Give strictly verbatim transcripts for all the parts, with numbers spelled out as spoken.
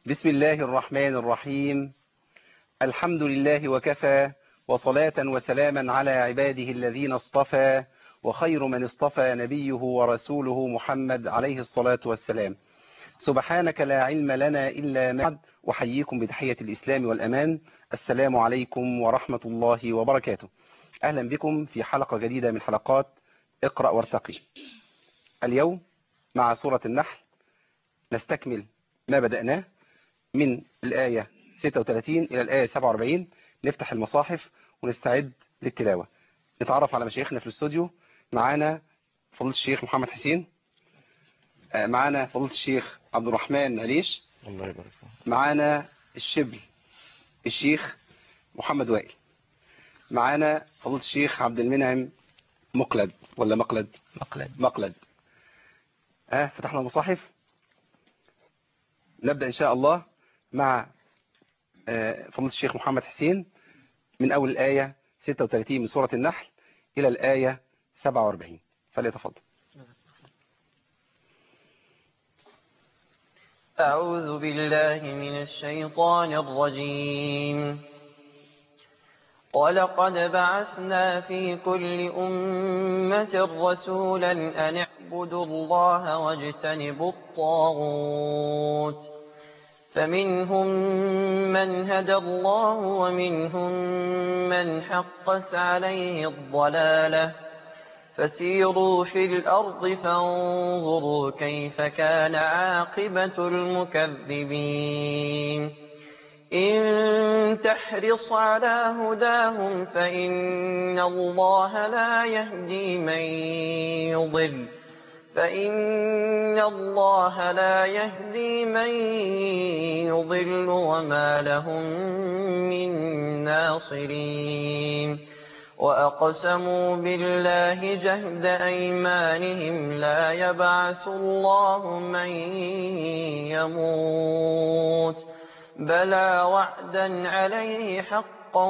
بسم الله الرحمن الرحيم. الحمد لله وكفى، وصلاة وسلاما على عباده الذين اصطفى، وخير من اصطفى نبيه ورسوله محمد عليه الصلاة والسلام. سبحانك لا علم لنا إلا ما علمتنا. أحييكم بتحية الإسلام والأمان. السلام عليكم ورحمة الله وبركاته. أهلا بكم في حلقة جديدة من حلقات اقرأ وارتقي. اليوم مع سورة النحل نستكمل ما بدأناه من الآية ستة وثلاثين إلى الآية سبعة وأربعين. نفتح المصاحف ونستعد للتلاوة. نتعرف على مشايخنا في الاستوديو. معانا فضيلة الشيخ محمد حسين، معانا فضيلة الشيخ عبد الرحمن عليش، الله يبارك فيك. معانا الشبل الشيخ محمد وائل، معانا فضيلة الشيخ عبد المنعم مقلد ولا مقلد مقلد مقلد ها. فتحنا المصاحف. نبدأ إن شاء الله مع فضيلة الشيخ محمد حسين من أول الآية ستة وثلاثين من سورة النحل إلى الآية سبعة وأربعين، فليتفضل. أعوذ بالله من الشيطان الرجيم. ولقد بعثنا في كل أمة رسولا أن اعبدوا الله واجتنبوا الطاغوت، فمنهم من هدى الله ومنهم من حقت عليه الضلالة، فسيروا في الأرض فانظروا كيف كان عاقبة المكذبين. إن تحرص على هداهم فإن الله لا يهدي من يضل فإن الله لا يهدي من يضل وما لهم من ناصرين. وأقسموا بالله جهد أيمانهم لا يبعث الله من يموت، بلى وعدا عليه حقا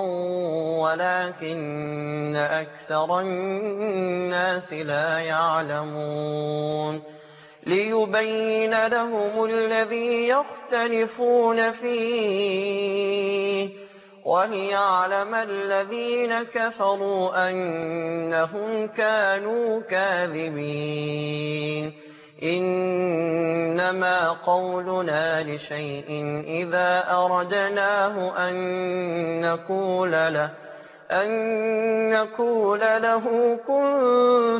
ولكن أكثر الناس لا يعلمون. ليبين لهم الذي يختلفون فيه وليعلم الذين كفروا أنهم كانوا كاذبين. إنما قولنا لشيء إذا أردناه أن نقول له أن نقول له كن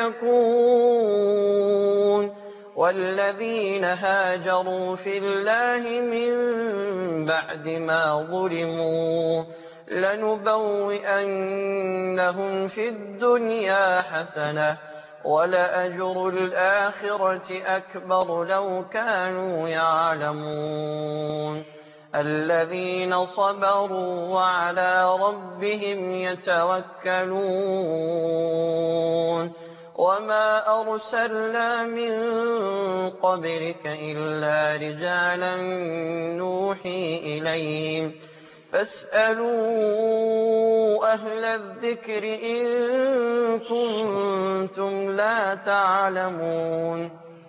فيكون. والذين هاجروا في الله من بعد ما ظلموا لنبوئنهم في الدنيا حسنة ولأجر الآخرة أكبر لو كانوا يعلمون. الذين صبروا وعلى ربهم يتوكلون. وما أرسلنا من قبلك إلا رجالا نوحي إليهم فاسألوا أهل الذكر إن كنتم لا تعلمون.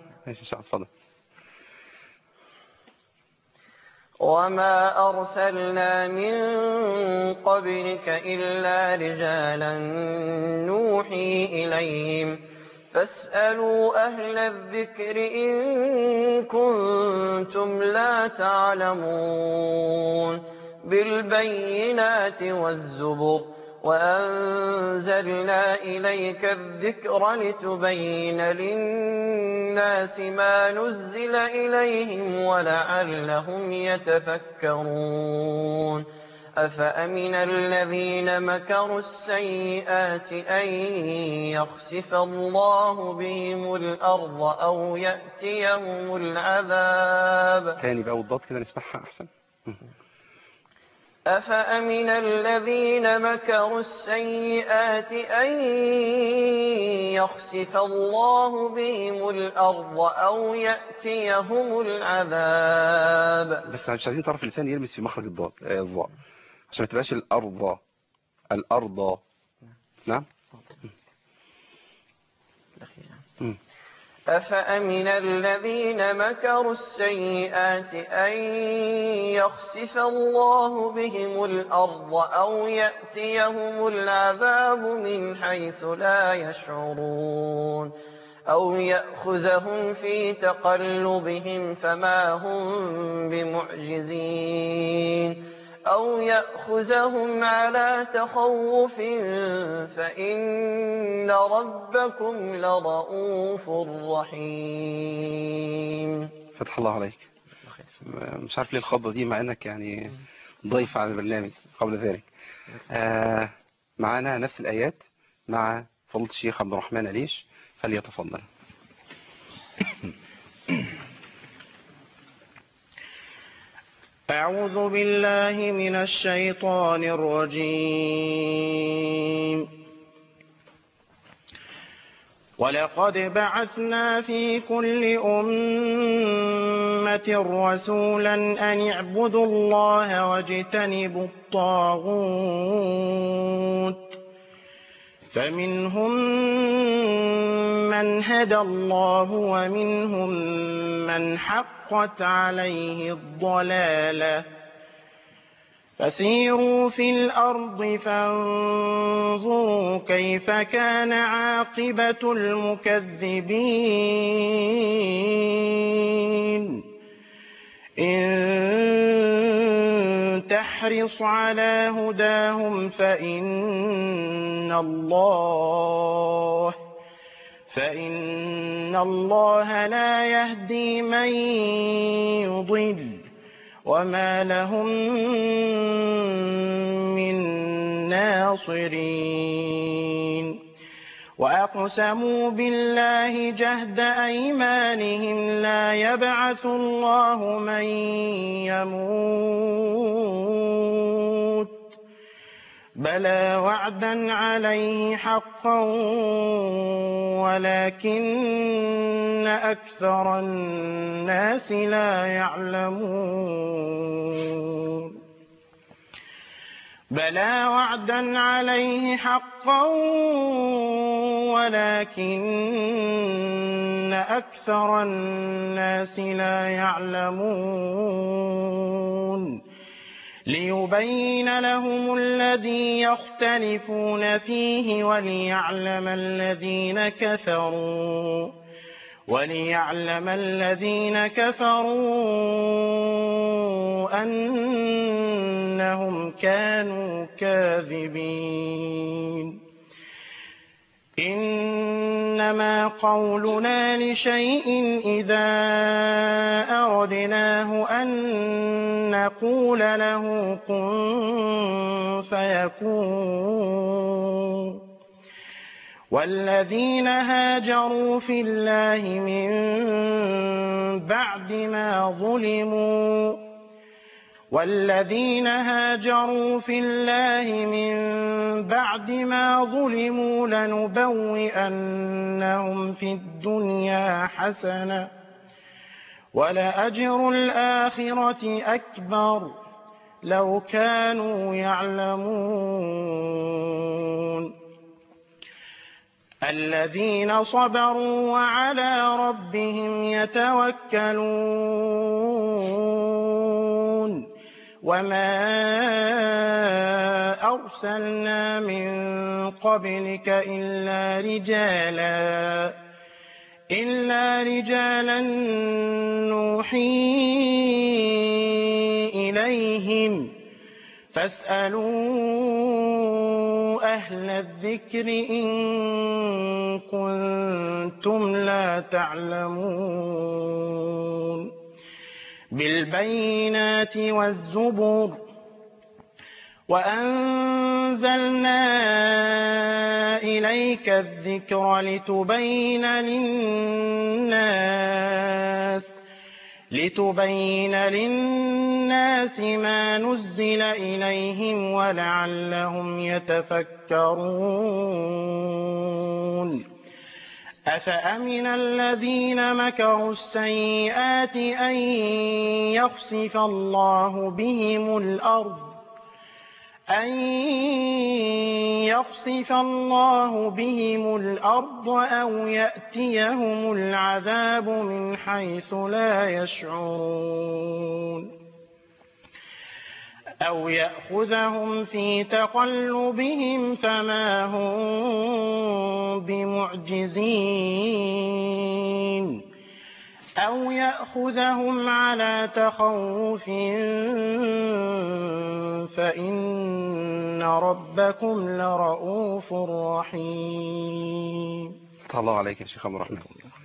وما أرسلنا من قبلك إلا رجالا نوحي إليهم فاسألوا أهل الذكر إن كنتم لا تعلمون. بالبينات والزبر وأنزلنا إليك الذكر لتبين للناس ما نزل إليهم ولعلهم يتفكرون. أفأمن الذين مكروا السيئات أن يخسف الله بهم الأرض أو يأتيهم العذاب. تاني بقى والضاد كده نسمعها أحسن. أفأمن الذين مكروا السيئات أن يخسف الله بهم الأرض أو يأتيهم العذاب. بس مش عايزين طرف اللسان يلمس في مخرج الضاد الضاء عشان ما تبقاش الأرض الأرض. نعم. أفأمن الذين مكروا السيئات أن يخسف الله بهم الأرض أو يأتيهم العذاب من حيث لا يشعرون أو يأخذهم في تقلبهم فما هم بمعجزين أو يأخذهم على تخوف فإن ربكم لرؤوف رحيم. فتح الله عليك. مش عارف ليه الخضة دي مع انك يعني ضيف على البرنامج قبل ذلك. آه معنا نفس الآيات مع فضيلة الشيخ عبد الرحمن عليش، فليتفضل. أعوذ بالله من الشيطان الرجيم. ولقد بعثنا في كل أمة رسولا أن اعبدوا الله واجتنبوا الطاغوت فمنهم من هدى الله ومنهم من حقت عليه الضلالة فسيروا في الأرض فانظروا كيف كان عاقبة المكذبين. إن تحرص على هداهم فإن الله فإن الله لا يهدي من يضل وما لهم من ناصرين. وأقسموا بالله جهد أيمانهم لا يبعث الله من يموت بلى وعدا عليه حقا ولكن أكثر الناس لا يعلمون. بلى وعدا عليه حقا ولكن أكثر الناس لا يعلمون. ليبين لهم الذي يختلفون فيه وليعلم الذين كفروا وليعلم الذين كفروا أنهم كانوا كاذبين. إنما قولنا لشيء إذا أردناه أن نقول له كن فيكون. والذين هاجروا في الله من بعد ما ظلموا والذين هاجروا في الله من بعد ما ظلموا لنبوئنهم في الدنيا حسنة ولأجر الآخرة أكبر لو كانوا يعلمون. الذين صبروا وعلى ربهم يتوكلون. وما أرسلنا من قبلك إلا رجالا إلا رجالا نوحي إليهم فاسألوا أهل الذكر إن كنتم لا تعلمون. بالبينات والزبر وأنزلنا إليك الذكر لتبين للناس لتبين للناس ما نزل إليهم ولعلهم يتفكرون. أفأمن الذين مكروا السيئات أن يخسف الله بهم الأرض أن يخسف الله بهم الأرض أو يأتيهم العذاب من حيث لا يشعرون أو يأخذهم في تقلبهم فما هم بمعجزين أو يأخذهم على تخوف فإن ربكم لرؤوف رحيم. فتح الله عليك يا شيخ عبد الرحمن.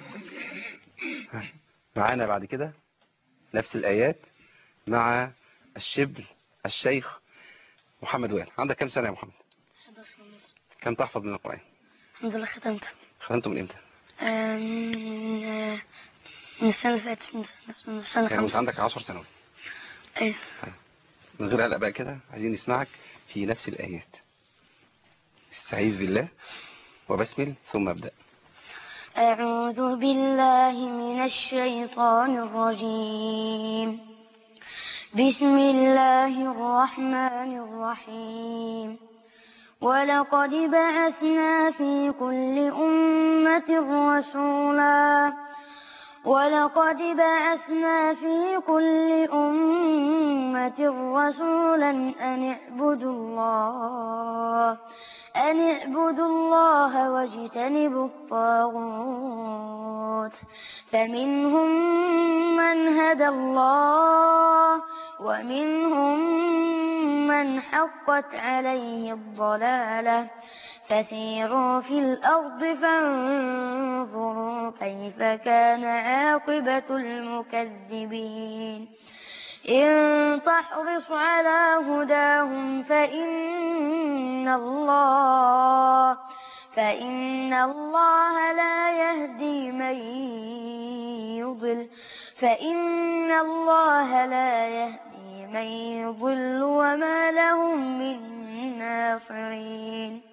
معانا بعد كده نفس الآيات مع الشبل الشيخ محمد وائل. عندك كم سنة يا محمد؟ أحد عشر ونص. كم تحفظ من القرآن؟ الحمد لله ختمت. ختمته من امتى؟ آه، من آه، من السنة اللي فاتت، من من السنة يعني الخامسة. عندك عشر سنوات. أيوة. من غير قلق بقى كده، عايزين نسمعك في نفس الآيات. استعيذ بالله وبسمل ثم ابدأ. أعوذ بالله من الشيطان الرجيم. بسم الله الرحمن الرحيم. ولقد بعثنا في كل أمة رسولا ولقد بعثنا في كل أمة رسولا أن اعبدوا الله أن اعبدوا الله واجتنبوا الطاغوت فمنهم من هدى الله ومنهم من حقت عليه الضلالة فسيروا في الأرض فانظروا كيف كان عاقبة المكذبين إن تحرص على هداهم فإن الله فإن الله لا يهدي من يضل فإن الله لا يهدي من يضل وما لهم من ناصرين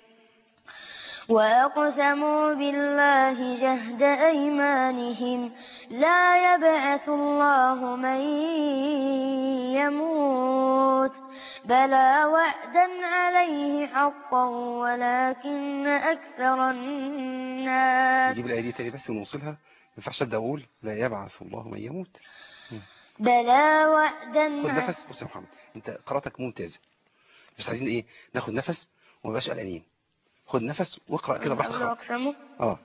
وأقسموا بالله جهد أيمانهم لا يبعث الله من يموت بلى وعدا عليه حقا ولكن أكثر الناس. نجيب الآية دي تاني بس ونوصلها. ما ينفعش ابدا اقول لا يبعث الله من يموت. بلى وعدا. خد نفس. بص يا محمد، انت قراءتك ممتازه، بس عايزين ايه؟ ناخد نفس وما نبقاش قلقانين. خد نفس واقرا كده براحتك. وأقسموا اه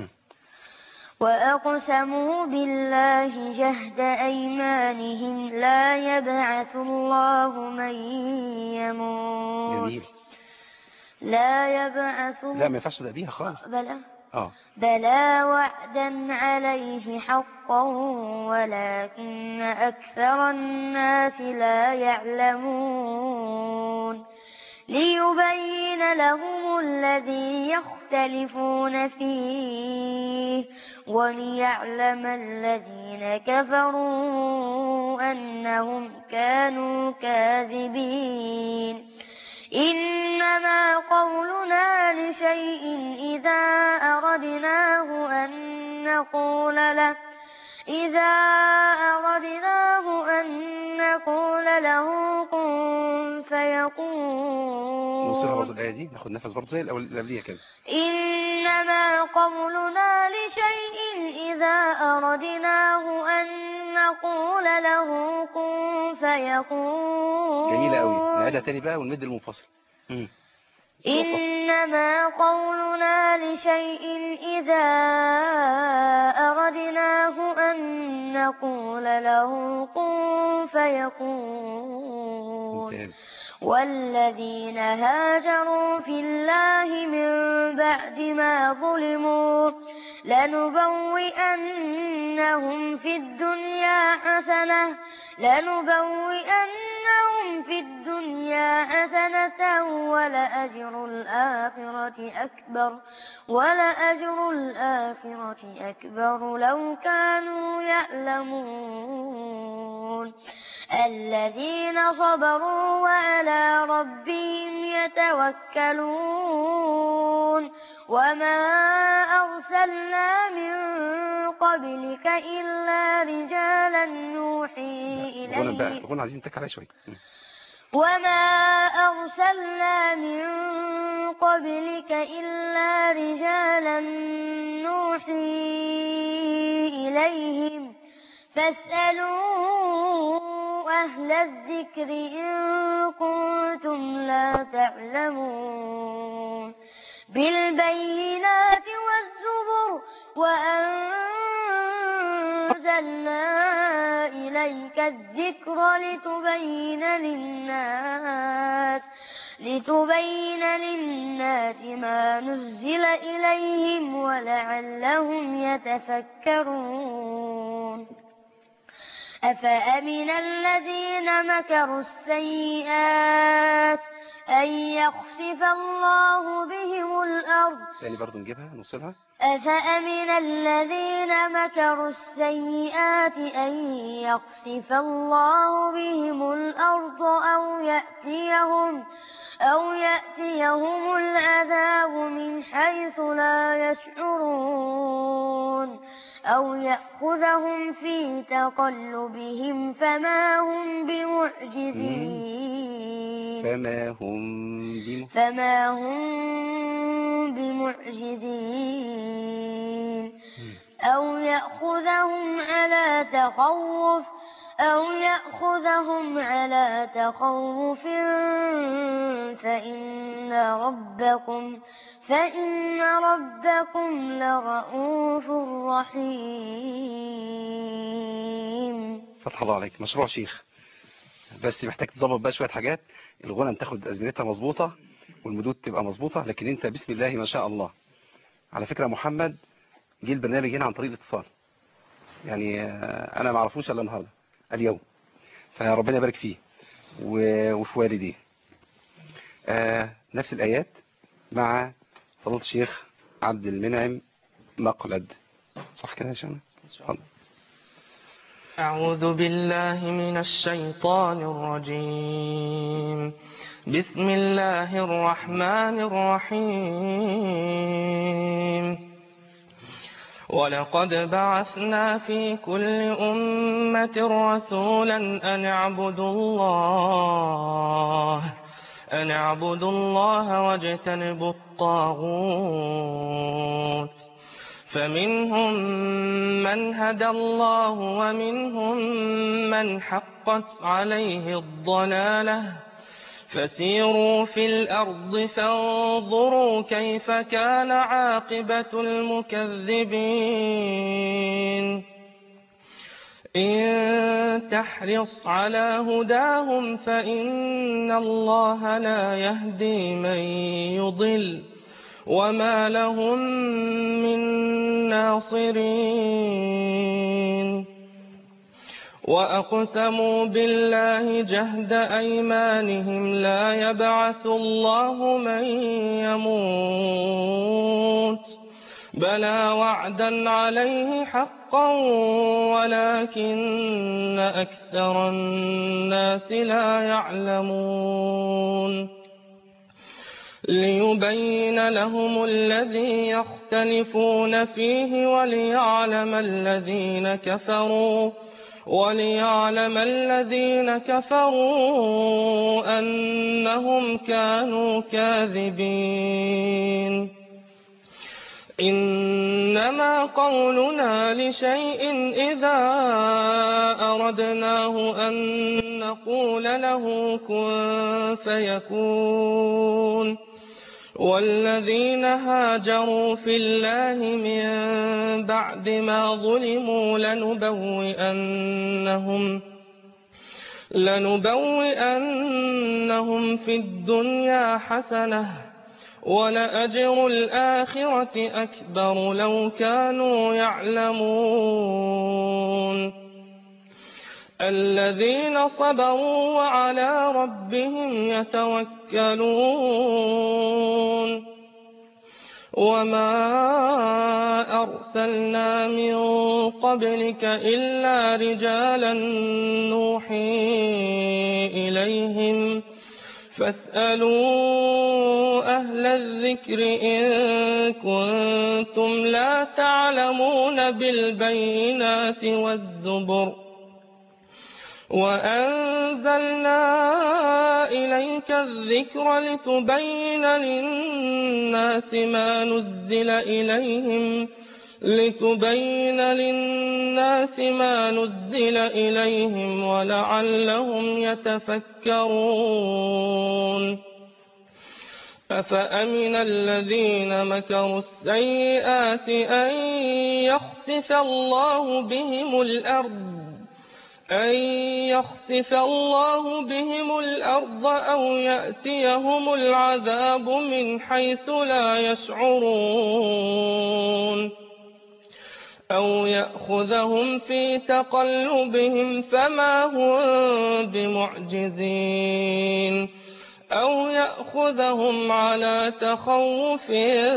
وأقسموا بالله جهد أيمانهم لا يبعث الله من يموت. جميل. لا يبعث. لا ما ينفعش تبدا بيها خالص. بلى اه بلى وعدا عليه حقا ولكن أكثر الناس لا يعلمون ليبين لهم الذي يختلفون فيه وليعلم الذين كفروا أنهم كانوا كاذبين إنما قولنا لشيء إذا أردناه أن نقول له إذا أردناه أن نقول له كن فيكون. نوصلها برضه الآية دي، ناخد نفس برضه زي الأول اللي قبليها كده. إنما قولنا لشيء إذا أردناه أن نقول له كن فيكون. جميلة قوي. نعيدها تاني بقى ونمد المنفصل. امم إنما قولنا لشيء إذا أردناه أن نقول له كن فيكون. ممتاز. والذين هاجروا في الله من بعد ما ظلموا لنبوئنهم في الدنيا حسنة لنبوئنهم في الدنيا حسنة ولأجر الآخرة أكبر ولأجر الآخرة أكبر لو كانوا يعلمون الذين صبروا وعلى ربهم يتوكلون وما أرسلنا من قبلك إلا رجالا نوحي إليه بقى عايزين نتك عليها شوية. وما أرسلنا من قبلك إلا رجالا نوحي إليهم فاسألوا أهل الذكر إن كنتم لا تعلمون بالبينات والزبر وأنزلنا إليك الذكر لتبين للناس لتبين للناس ما نزل إليهم ولعلهم يتفكرون أفأمن الذين مكروا السيئات أن يخسف الله بهم الأرض يعني برضو نجيبها نوصلها. أفأمن الذين مكروا السيئات أن يخسف الله بهم الأرض أو يأتيهم أو يأتيهم العذاب من حيث لا يشعرون أو يأخذهم في تقلبهم فما هم بمعجزين فما هم بم... فما هم بمعجزين أو يأخذهم على تخوف أو يأخذهم على تخوف فإن ربكم فإن ربكم لرؤوف رحيم. فتح الله عليك، مشروع شيخ، بس محتاج تظبط بقى شوية حاجات. الغنى تاخد أزمنتها مظبوطة والمدود تبقى مظبوطة، لكن انت بسم الله ما شاء الله. على فكرة محمد جه البرنامج هنا عن طريق الاتصال، يعني انا ما اعرفوش الا النهارده اليوم، فربنا يبارك فيه وفي والديه. آه نفس الآيات مع فضيلة الشيخ عبد المنعم مقلد، صح كده يا شيخ؟ أعوذ بالله من الشيطان الرجيم. بسم الله الرحمن الرحيم. ولقد بعثنا في كل أمة رسولا أن اعبدوا الله أن اعبدوا الله واجتنبوا الطاغوت فمنهم من هدى الله ومنهم من حقت عليه الضلالة فسيروا في الأرض فانظروا كيف كان عاقبة المكذبين. إن تحرص على هداهم فإن الله لا يهدي من يضل وما لهم من ناصرين. وأقسموا بالله جهد أيمانهم لا يبعث الله من يموت بلى وعدا عليه حقا ولكن أكثر الناس لا يعلمون. ليبين لهم الذي يختلفون فيه وليعلم الذين كفروا وليعلم الذين كفروا أنهم كانوا كاذبين. إنما قولنا لشيء إذا أردناه أن نقول له كن فيكون. والذين هاجروا في الله من بعد ما ظلموا لنبوئنهم لنبوئنهم في الدنيا حسنة ولأجر الآخرة أكبر لو كانوا يعلمون. الذين صبروا وعلى ربهم يتوكلون. وما أرسلنا من قبلك إلا رجالا نوحي إليهم فاسألوا أهل الذكر إن كنتم لا تعلمون بالبينات والزبر وأنزلنا إليك عليك الذكر لتبين للناس ما نزل إليهم لتبين للناس ما نزل إليهم ولعلهم يتفكرون أفأمن الذين مكروا السيئات أن يخسف الله بهم الأرض أن يخسف الله بهم الأرض أو يأتيهم العذاب من حيث لا يشعرون أو يأخذهم في تقلبهم فما هم بمعجزين أو يأخذهم على تخوف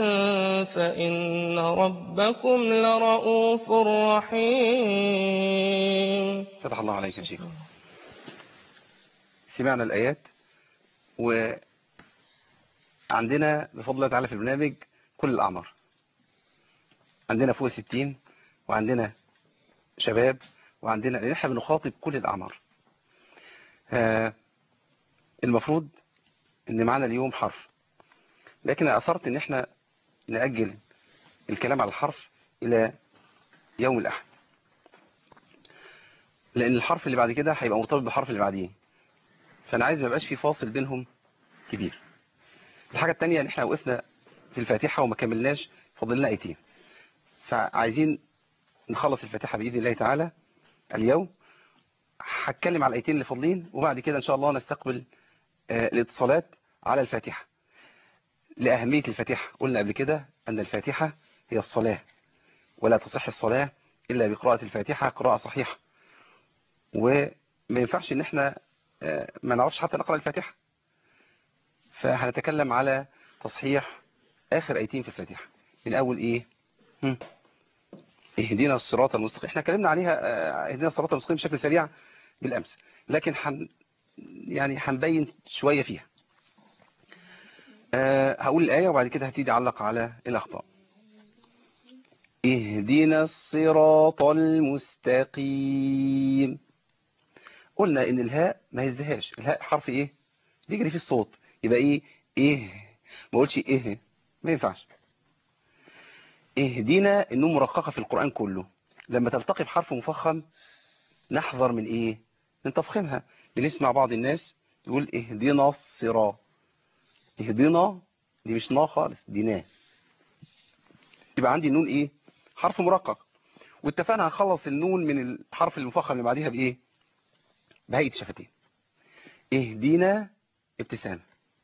فإن ربكم لرؤوف رحيم. فتح الله عليك يا شيخ. سمعنا الآيات، وعندنا بفضل الله تعالى في البرنامج كل الأعمار، عندنا فوق ستين وعندنا شباب وعندنا، لأن احنا بنخاطب كل الأعمار. آه المفروض ان معنا اليوم حرف، لكن أثرت ان احنا نأجل الكلام على الحرف الى يوم الأحد، لان الحرف اللي بعد كده هيبقى مرتبط بالحرف اللي بعديه، فانا عايز ما يبقاش في فاصل بينهم كبير. الحاجة التانية ان احنا وقفنا في الفاتحة وما كملناش، فاضل لنا ايتين، فعايزين نخلص الفاتحة بإذن الله تعالى اليوم. هتكلم على الايتين اللي فاضلين، وبعد كده ان شاء الله نستقبل آه الاتصالات على الفاتحة. لأهمية الفاتحة قلنا قبل كده أن الفاتحة هي الصلاة، ولا تصح الصلاة إلا بقراءة الفاتحة قراءة صحيحة، وما ينفعش ان احنا آه ما نعرفش حتى نقرأ الفاتحة. فهنتكلم على تصحيح آخر ايتين في الفاتحة من أول إيه؟ هم. اهدينا الصراط المستقيم، احنا اتكلمنا عليها آه اهدينا الصراط المستقيم بشكل سريع بالأمس، لكن حن يعني هنبين شوية فيها. أه هقول الآية وبعد كده هبتدي أعلق على الأخطاء. اهدنا الصراط المستقيم. قلنا إن الهاء ما يهزهاش، الهاء حرف إيه؟ بيجري في الصوت، يبقى إيه؟ إيه، ما قلتش إيه، ما ينفعش. اهدنا النون مرققة في القرآن كله، لما تلتقي بحرف مفخم نحذر من إيه؟ من تفخيمها. بنسمع بعض الناس يقول اهدنا الصراط، اهدنا دي مش نا خالص، دي نا. يبقى عندي النون ايه؟ حرف مرقق، واتفقنا هنخلص النون من الحرف المفخم اللي بعديها بايه؟ بهيئة شفتين. اهدينا ابتسام.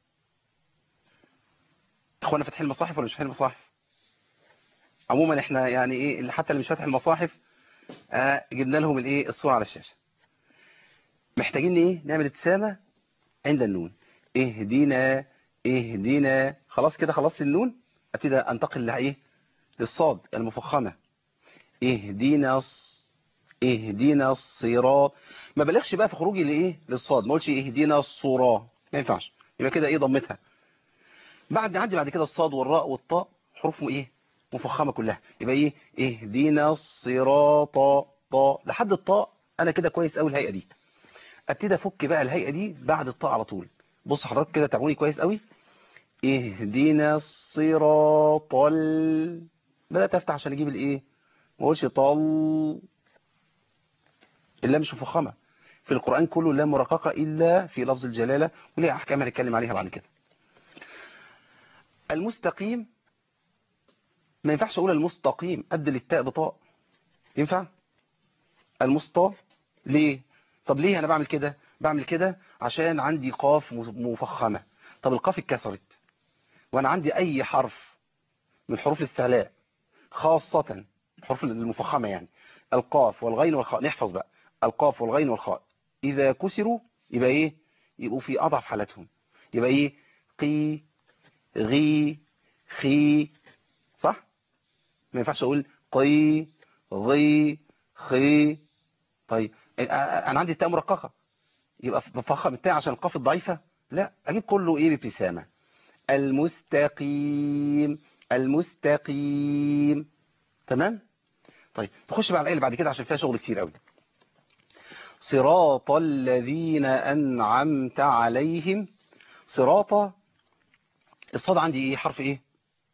اخوانا فاتحين المصاحف ولا مش فاتحين المصاحف؟ عموما احنا يعني ايه اللي حتى اللي مش فاتح المصاحف آه جبنا لهم الايه الصورة على الشاشة. محتاجين ايه؟ نعمل ابتسامة عند النون. اهدينا اهدينا. خلاص كده خلصت النون، ابتدي انتقل لايه؟ للصاد المفخمة. اهدينا الص... اهدينا الصراط. ما بلغش بقى في خروجي لايه؟ للصاد، ما قلتش اهدينا الصراط، ما ينفعش، يبقى كده ايه ضمتها. بعد عندي بعد كده الصاد والراء والطاء حروفهم ايه؟ مفخمة كلها، يبقى ايه؟ اهدينا الصراط طاء لحد الطاء. انا كده كويس قوي الهيئة دي. ابتدي افك بقى الهيئة دي بعد الطاء على طول. بص حضرتك كده تابعوني كويس قوي. اهدينا الصراط ال... بدأت افتح عشان اجيب الايه؟ ما اقولش طل. اللام مش مفخمه في القرآن كله، اللام مرققه الا في لفظ الجلالة، وليها احكام هنتكلم عليها بعد كده. المستقيم ما ينفعش اقول المستقيم ابدل التاء بطاء، ينفع؟ المسطى ليه؟ طب ليه انا بعمل كده؟ بعمل كده عشان عندي قاف مفخمه. طب القاف اتكسرت، وانا عندي اي حرف من حروف الاستعلاء، خاصة الحروف المفخمة يعني القاف والغين والخاء، نحفظ بقى القاف والغين والخاء إذا كسروا يبقى إيه؟ يبقوا في أضعف حالتهم، يبقى إيه؟ قي غي خي، صح؟ ما ينفعش أقول قي غي خي. طيب أنا عندي التاء مرققة، يبقى بفخم التاء عشان القاف الضعيفة؟ لا، أجيب كله إيه؟ بابتسامة. المستقيم المستقيم. تمام؟ طيب نخش بقى على الآية اللي بعد كده عشان فيها شغل كتير قوي. صراط الذين أنعمت عليهم. صراطة، الصاد عندي ايه؟ حرف ايه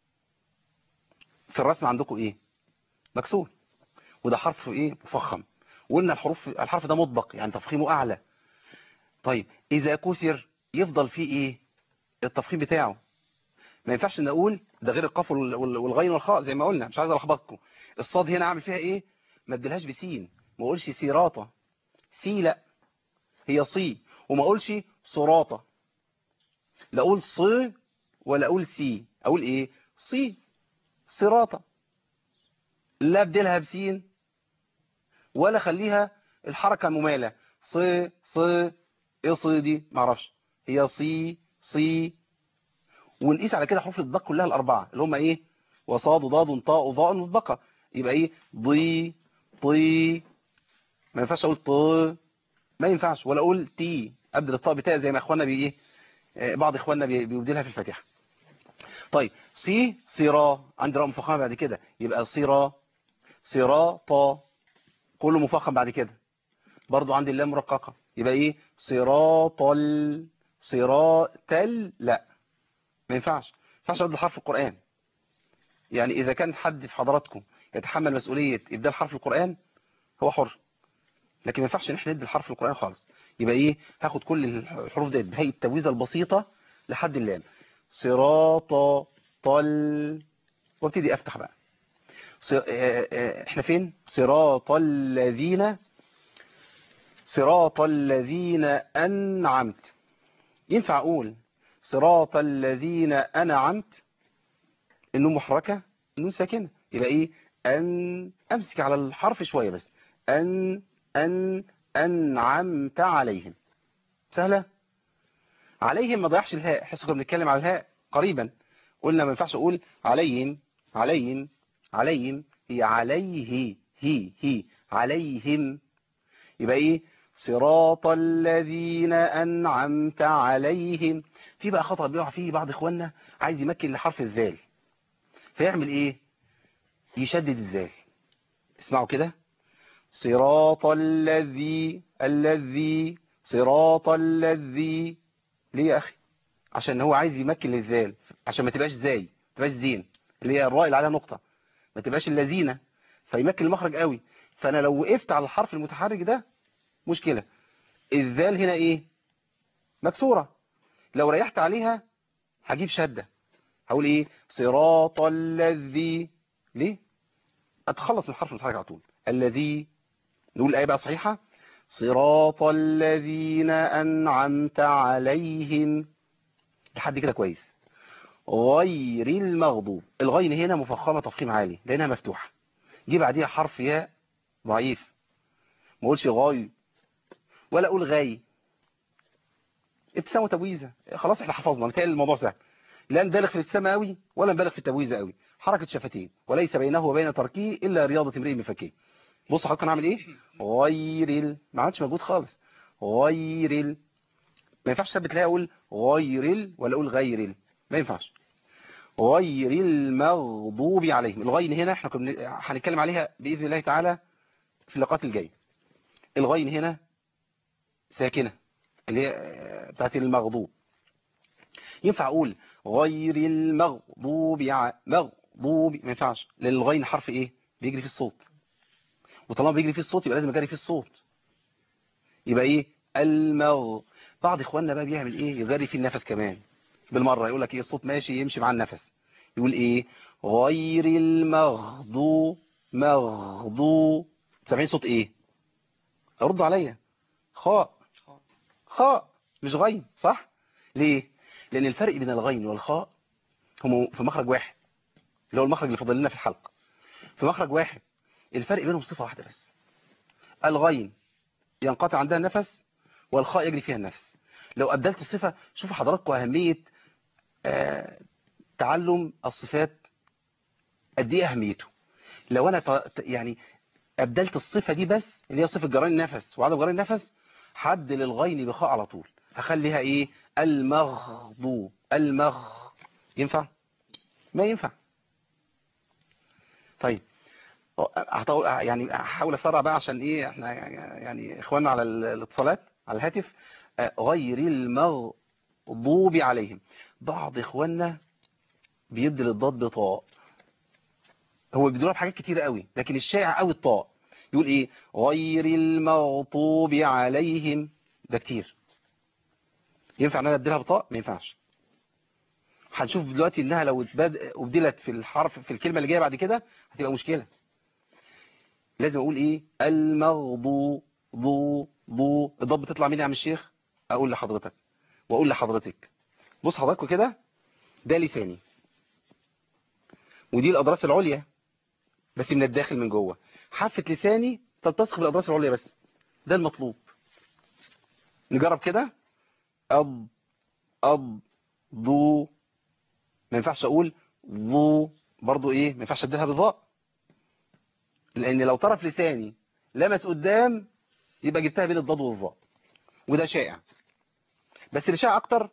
في الرسم عندكم؟ ايه؟ مكسور، وده حرف ايه؟ مفخم. وقلنا الحروف الحرف ده مطبق يعني تفخيمه اعلى. طيب اذا كسر يفضل فيه ايه؟ التفخيم بتاعه. ما ينفعش ان اقول ده غير القاف وال- وال- والغين والخاء زي ما قلنا، مش عايز الخبطكم. الصاد هنا اعمل فيها ايه؟ ما اديلهاش بسين، ما اقولش سيراطه، سي لا، هي صي. وما اقولش صراطه، لا اقول ص ولا اقول سي، اقول ايه؟ صي، صراطه. لا ابدلها بسين ولا خليها الحركه مماله، ص ص، ايه صي دي؟ ما اعرفش، هي صي صي. ونقيس على كده حروف الضاد كلها الاربعه اللي هم ايه؟ وصاد وضاد طاء وظاء مطبقه. يبقى ايه؟ ضي طي. ما ينفعش اقول ط، ما ينفعش، ولا اقول تي ابدل الطاء بتاعي زي ما اخواننا بي ايه، آه، بعض اخواننا بي- بيبدلها في الفاتحه. طيب سي صيرا، عندي راء مفخمه بعد كده يبقى صيرا، صراطا، كله مفخم بعد كده. برضو عندي اللام مرققه يبقى ايه؟ صراطل، صراطل، لا ما ينفعش، ما ينفعش ارد حرف القران. يعني اذا كان حد في حضراتكم يتحمل مسؤوليه ابدال حرف القران هو حر، لكن ما ينفعش ان احنا ندي الحرف القرآن خالص. يبقى ايه؟ هاخد كل الحروف ديت بهيئه التبويزه البسيطه لحد اللام، صراط طل، وابتدي افتح بقى. ص... آه، آه، احنا فين؟ صراط الذين، صراط الذين انعمت. ينفع اقول صراط الذين انعمت؟ النون محركه، النون ساكنه، يبقى ايه؟ ان، امسك على الحرف شويه بس، ان ان انعمت عليهم. سهله. عليهم ما ضيعش الهاء، حس كنا بنتكلم على الهاء قريبا، قلنا ما ينفعش اقول عليهم عليهم عليهم، هي عليه، هي هي عليهم. يبقى ايه؟ صراط الذين انعمت عليهم. في بقى خطأ بيقع فيه بعض اخواننا، عايز يمكن لحرف الذال، فيعمل ايه؟ يشدد الذال. اسمعوا كده، صراط الذي، الذي، صراط الذي. ليه يا اخي؟ عشان هو عايز يمكن للذال، عشان ما تبقاش زاي، ما تبقاش زين، اللي هي الراء اللي عليها نقطة، ما تبقاش اللذينة، فيمكن المخرج قوي. فانا لو وقفت على الحرف المتحرك ده مشكلة. الذال هنا ايه؟ مكسورة، لو ريحت عليها هجيب شدة، هقول ايه؟ صراط الذي. ليه؟ اتخلص من الحرف المتحرك على طول، الذي. نقول الآية بقى صحيحة، صراط الذين أنعمت عليهم، لحد كده كويس. غير المغضوب، الغين هنا مفخمة تفخيم عالي لأنها مفتوحة، جه بعديها حرف ياء ضعيف، ما اقولش غاي ولا اقول غاي، ابتسامة وتبويزة، خلاص احنا حفظنا، متهيألي الموضوع سهل. لا نبالغ في الابتسامة قوي ولا نبالغ في التبويزة قوي، حركة شفتين، وليس بينه وبين تركه إلا رياضة امرئ بفكيه. بص حضرتك انا اعمل ايه؟ غير ال، ما عملتش مجهود خالص، غير ال. ما ينفعش ثبت لها اقول غير ال ولا اقول غير ال، ما ينفعش. غير المغضوب عليهم، الغين هنا احنا كنا هنتكلم عليها باذن الله تعالى في اللقاءات الجايه. الغين هنا ساكنه اللي هي بتاعت المغضوب. ينفع اقول غير المغضوب ع... مغضوب؟ ما ينفعش، لان الغين حرف ايه؟ بيجري في الصوت، وطالما بيجري في الصوت يبقى لازم اجري في الصوت، يبقى ايه؟ المغ. بعض اخواننا بقى بيعمل ايه؟ يجري في النفس كمان بالمره، يقول لك ايه؟ الصوت ماشي يمشي مع النفس، يقول ايه؟ غير المغضوب، مغضوب. سامعين صوت ايه؟ ردوا عليا، خاء، خاء مش غين، صح؟ ليه؟ لان الفرق بين الغين والخاء هم في مخرج واحد، اللي هو المخرج اللي فاضل لنا في الحلقه، في مخرج واحد، الفرق بينهم صفه واحده بس، الغين ينقطع عندها النفس والخاء يجري فيها النفس. لو أبدلت الصفة، شوفوا حضراتكم أهمية آه تعلم الصفات قد ايه أهميته. لو أنا ت- يعني أبدلت الصفة دي بس اللي هي صفة جرين النفس وعدم جرين النفس، حد للغين بخاء على طول، هخليها إيه؟ المغضوب، المغ. ينفع؟ ما ينفع. طيب هطول يعني، هحاول اسرع بقى عشان ايه احنا يعني اخواننا على الاتصالات على الهاتف. آه، غير المغ المغضوب عليهم. بعض إخواننا بيبدل الضاد بطاء، هو بيبدلها بحاجات كتير قوي، لكن الشائع قوي الطاء. يقول إيه؟ غير المغضوب عليهم، ده كتير. ينفع ان انا ابدلها بطاء؟ ما ينفعش. هنشوف دلوقتي انها لو ابدلت في الحرف في الكلمه اللي جايه بعد كده هتبقى مشكله. لازم اقول ايه؟ المغضوب، ضو ضو. الضاد بتطلع مني يا عم الشيخ؟ اقول لحضرتك واقول لحضرتك. بص حضراتكم كده، ده لساني ودي الاضراس العليا بس من الداخل من جوه. حافه لساني تلتصق بالاضراس العليا بس، ده المطلوب. نجرب كده. أب أب ضو. ما ينفعش اقول ضو برضو، ايه؟ ما ينفعش ابدلها بالضاء، لان لو طرف لساني لمس قدام يبقى جبتها بين الضاد والضاء، وده شائع. بس اللي شائع اكتر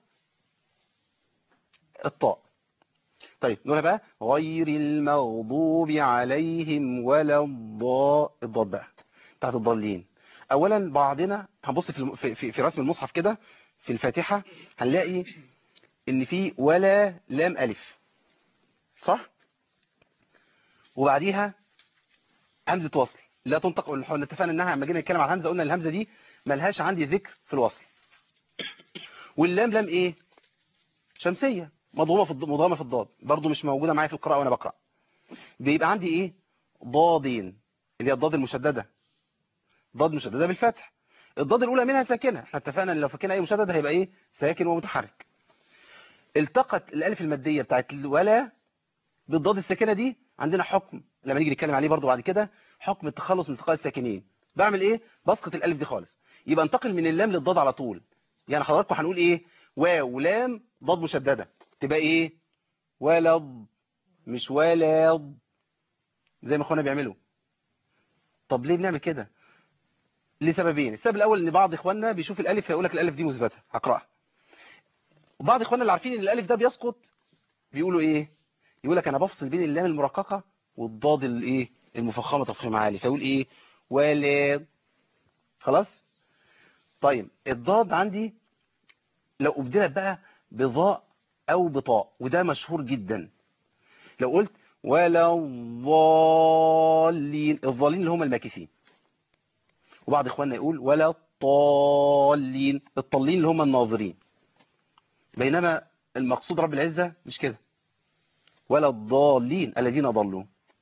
الطاء. طيب نقولها بقى غير المغضوب عليهم ولا الضاء. الضاد بقى بتاعت الضالين. اولا بعضنا هنبص في في في, في رسم المصحف كده في الفاتحه هنلاقي ان في ولا لام الف، صح؟ وبعديها همزه وصل لا تنطق. احنا اتفقنا انها لما جينا نتكلم عن الهمزه قلنا الهمزه دي ملهاش عندي ذكر في الوصل. واللام لام ايه؟ شمسيه مضغومه في مضغومه في الضاد، برضو مش موجوده معايا في القراءه وانا بقرا. بيبقى عندي ايه؟ ضادين، اللي هي الضاد المشدده، ضاد مشدده بالفتح. الضاد الاولى منها ساكنه، احنا اتفقنا ان لو فكنا اي مشدد هيبقى ايه؟ ساكن ومتحرك. التقت الالف الماديه بتاعت ولا بالضاد الساكنه دي، عندنا حكم لما نيجي نتكلم عليه برضو بعد كده، حكم التخلص من التقاء الساكنين. بعمل ايه؟ بسقط الالف دي خالص، يبقى انتقل من اللام للضاد على طول. يعني حضراتكم هنقول ايه؟ واو لام ضاد مشدده، تبقى ايه؟ ولض، مش ولض زي ما اخوانا بيعملوا. طب ليه بنعمل كده؟ لسببين. السبب الاول ان بعض اخواننا بيشوف الالف فيقول لك الالف دي مثبته هقراها. وبعض اخواننا اللي عارفين ان الالف ده بيسقط بيقولوا ايه؟ يقول لك انا بفصل بين اللام المرققه والضاد الايه؟ المفخمه تفخيم عالي، فيقول ايه؟ ولد. خلاص. طيب الضاد عندي لو ابدلت بقى بضاء او بطاء، وده مشهور جدا. لو قلت ولا الضالين، الضالين اللي هم الماكثين. وبعض اخواننا يقول ولا الطالين، الطالين اللي هم الناظرين. بينما المقصود رب العزة مش كده، ولا الضالين الذين ضلوا.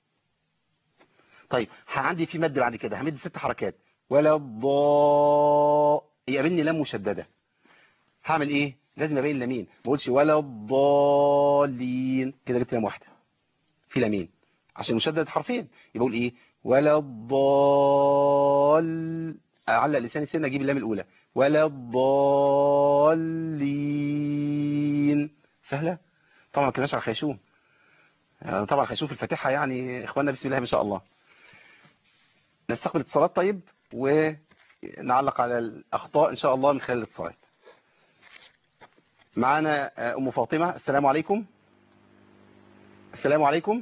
طيب عندي في مد بعد كده همد ست حركات، ولا الضاء يقابلني لام مشدده. هعمل ايه؟ لازم ابين لامين، ما اقولش ولا الضالين كده جبت لام واحده في لامين عشان مشدد حرفين. يبقى اقول ايه؟ ولا الضال، اعلق لساني السنه اجيب اللام الاولى، ولا الضالين. سهله طبعا. ما كناش على الخيشوم، يعني طبعا الخيشوم في الفاتحه يعني اخواننا بسم الله ما شاء الله. نستقبل اتصالات طيب ونعلق على الاخطاء ان شاء الله من خلال الاتصالات. معانا ام فاطمه. السلام عليكم. السلام عليكم.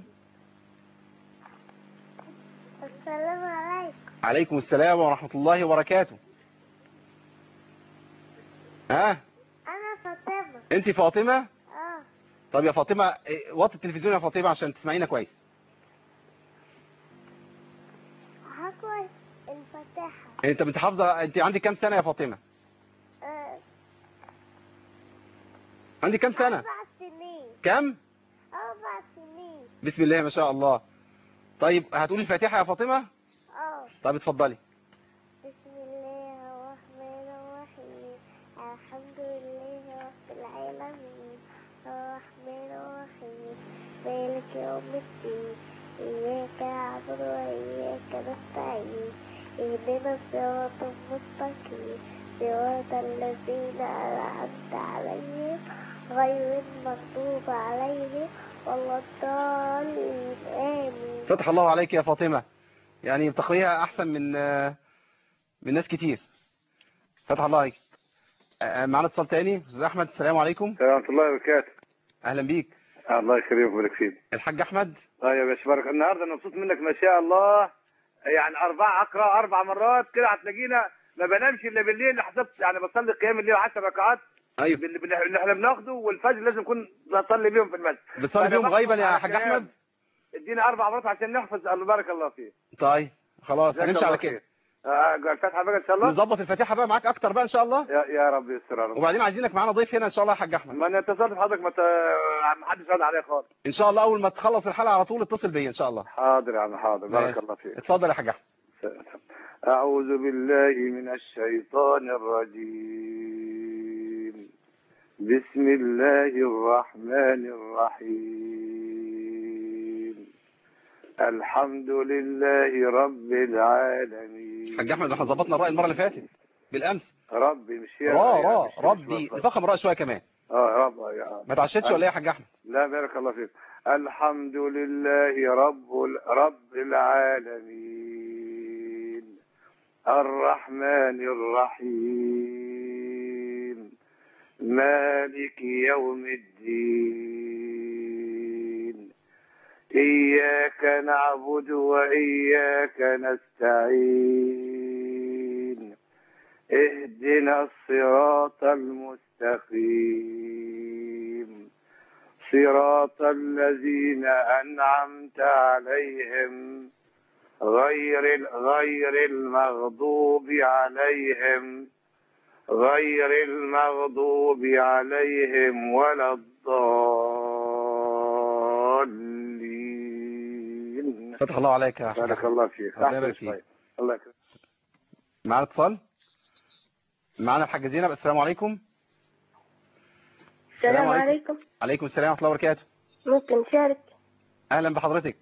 السلام عليكم. عليكم السلام ورحمه الله وبركاته. ها؟ انا فاطمه. انت فاطمه؟ اه. طب يا فاطمه وطي التلفزيون يا فاطمه عشان تسمعينا كويس. هقرا الفاتحه. انت بتحافظه؟ انت عندك كام سنه يا فاطمه؟ آه. عندك كام سنه؟ اربع سنين. كم؟ اربع سنين. بسم الله ما شاء الله. طيب هتقولي الفاتحه يا فاطمه؟ اه. طب اتفضلي. بسم الله الرحمن الرحيم. الحمد لله رب العالمين الرحمن الرحيم مالك يوم الدين إياك نعبد وإياك نستعين اهدنا الصراط المستقيم صراط الذين أنعمت عليهم غير المغضوب عليهم ولا الضالين آمين. فتح الله عليك يا فاطمه، يعني بتقريها احسن من من ناس كتير. فتح الله عليك. معانا اتصال تاني. استاذ احمد. السلام عليكم. السلام ورحمه الله وبركاته. اهلا بيك. الله يكرمك ويبارك فيك. الحاج احمد. طيب يا باشا بارك. النهارده انا مبسوط منك ما شاء الله. يعني اربع اقرا اربع مرات كده هتلاقينا ما بنامش الا بالليل. حسبت يعني بصلي قيام الليل عشر ركعات ايوه اللي بن- اللي احنا بناخده، والفجر لازم نكون نصلي بيهم في المسجد. بتصلي فأنا بيهم غيبا بحرص يا على حاج الكلام. احمد؟ ادينا اربع مرات عشان نحفظ. الله بارك الله فيك. طيب خلاص جزاك هنمشي الله على كده. خير. آه، الفاتحه بقى ان شاء الله. نظبط الفاتحه بقى معاك اكتر بقى ان شاء الله. يا يا رب يستر يا رب. وبعدين عايزينك معانا ضيف هنا ان شاء الله يا حاج احمد. ما انا اتصلت بحضرتك، ما ت- ما حدش رد عليا خالص. ان شاء الله اول ما تخلص الحلقه على طول اتصل بيا ان شاء الله. حاضر يا عم، حاضر. بارك ماشي. الله فيك. اتفضل يا حاج احمد. أعوذ بالله من الشيطان الرجيم. بسم الله الرحمن الرحيم. الحمد لله رب العالمين. حاج احمد احنا ظبطنا الراي المره اللي فاتت بالامس. ربي مش هي را يعني را مش- مش ربي مفرد. نفخم الراي شويه كمان. اه رب يا ما تعشتش ولا ايه يا حاج احمد؟ لا بارك الله فيك. الحمد لله رب ال- رب العالمين الرحمن الرحيم مالك يوم الدين إياك نعبد وإياك نستعين اهدنا الصراط المستقيم صراط الذين أنعمت عليهم غير غير المغضوب عليهم غير المغضوب عليهم ولا الضالين. فتح الله عليك يا حاج بارك احمد. الله فيك. ربنا أحسن يبارك شوي. فيك. الله يكرمك. معانا اتصال. معانا الحاجه زينب. السلام عليكم. السلام عليكم. عليكم السلام ورحمه الله وبركاته. ممكن شارك؟ اهلا بحضرتك.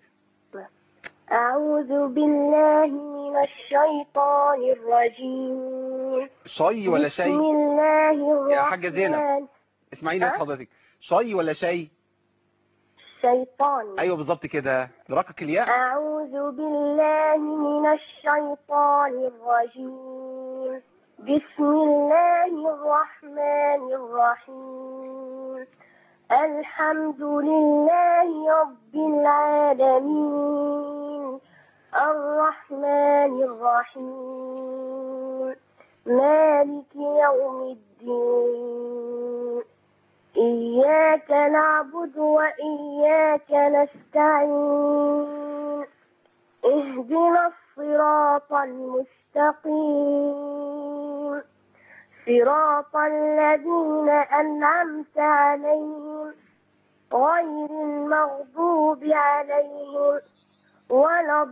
أعوذ بالله من الشيطان الرجيم. شاي ولا بسم شاي الله الرحمن. يا حاجه زينب؟ اسمعيني بس أه؟ حضرتك. شاي ولا شاي؟ شيطان. ايوه بالظبط كده. برقك الياء. أعوذ بالله من الشيطان الرجيم. بسم الله الرحمن الرحيم. الحمد لله رب العالمين الرحمن الرحيم مالك يوم الدين إياك نعبد وإياك نستعين اهدنا الصراط المستقيم صراط الذين أنعمت عليهم غير المغضوب عليهم ولا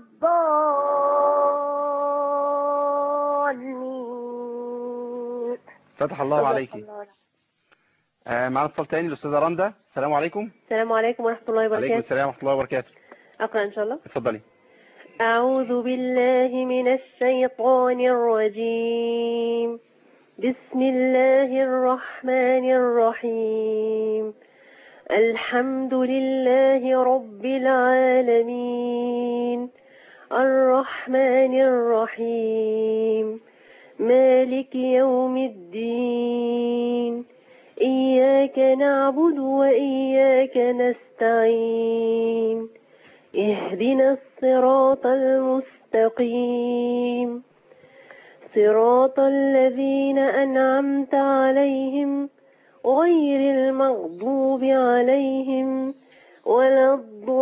الضالين. فتح الله عليك. آه معانا اتصال تاني الاستاذه رندا. السلام عليكم. السلام عليكم ورحمة الله عليكم وبركاته. السلام ورحمه الله وبركاته. أقرأ إن شاء الله. اتفضلي. أعوذ بالله من الشيطان الرجيم. بسم الله الرحمن الرحيم. الحمد لله رب العالمين الرحمن الرحيم مالك يوم الدين إياك نعبد وإياك نستعين اهدنا الصراط المستقيم صراط الذين أنعمت عليهم غير المغضوب عليهم ولا